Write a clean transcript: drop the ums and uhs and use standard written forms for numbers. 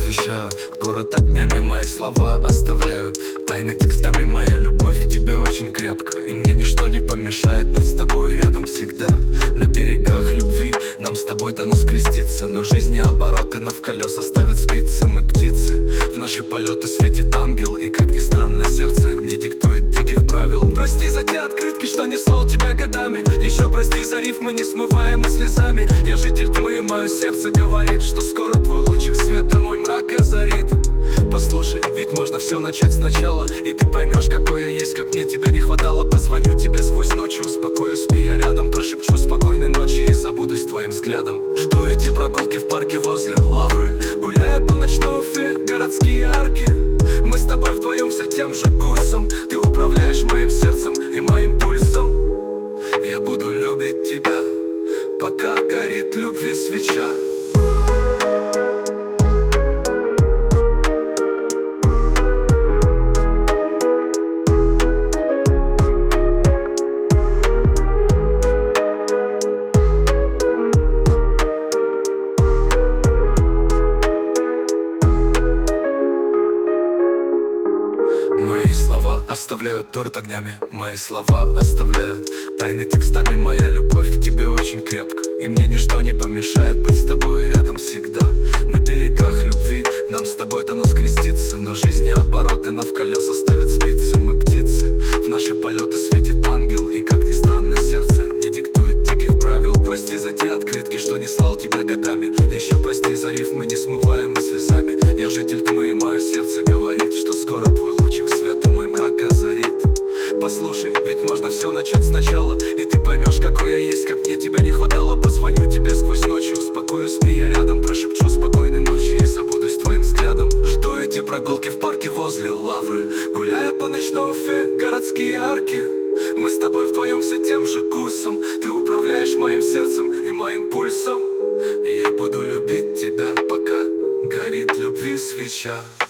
освещаю. Город огнями мои слова оставляют. Тайны текстами моя любовь к тебе очень крепко. И мне ничто не помешает быть с тобой рядом всегда. На берегах любви нам с тобой дано скреститься. Но жизнь не обороты, но в колеса ставят спицы. Мы птицы, в наши полеты светит ангел. И как ни странно, сердце не диктует диких правил. Прости за те открытки, что не слал тебя годами. Еще прости за рифмы, не смываемы слезами. Я житель тьмы, мое сердце говорит, что скоро твой лучик света мой мрак озарит. Послушай, ведь можно все начать сначала, и ты поймешь, какой я есть, как мне тебя не хватало. Позвоню тебе сквозь ночь, успокою, спи я рядом. Прошепчу спокойной ночи и забудусь твоим взглядом. Жду эти прогулки в парке возле Лавры, гуляя по ночной Уфе, городские арки. Мы с тобой вдвоем все тем же курсом. Ты управляешь моим сердцем и моим пульсом. Я буду любить тебя, пока горит любви свеча. Мои слова оставляют торт огнями, мои слова оставляют тайны текстами. Моя любовь к тебе очень крепко, и мне ничто не помешает быть с тобой рядом всегда. На берегах любви нам с тобой дано скреститься. Но жизнь не обороты, но в колеса ставят спицы. Мы птицы, в наши полеты светит ангел. И как ни странно, сердце не диктует диких правил. Прости за те открытки, что не слал тебя годами. Еще прости за рифмы, не смываемы слезами. Я житель тьмы, и мое сердце говорит, что скоро твой лучик света мой мрак озарит. Послушай, ведь можно все начать сначала, и ты поймешь, какой я есть, как мне тебя не хватало. Позвоню тебе сквозь ночь, успокою, спи я рядом. Прошепчу спокойной ночи и забудусь твоим взглядом. Жду эти прогулки в парке возле Лавры, гуляя по ночной Уфе, городские арки. Мы с тобой вдвоем все тем же курсом. Ты управляешь моим сердцем и моим пульсом. И я буду любить тебя, пока горит любви свеча.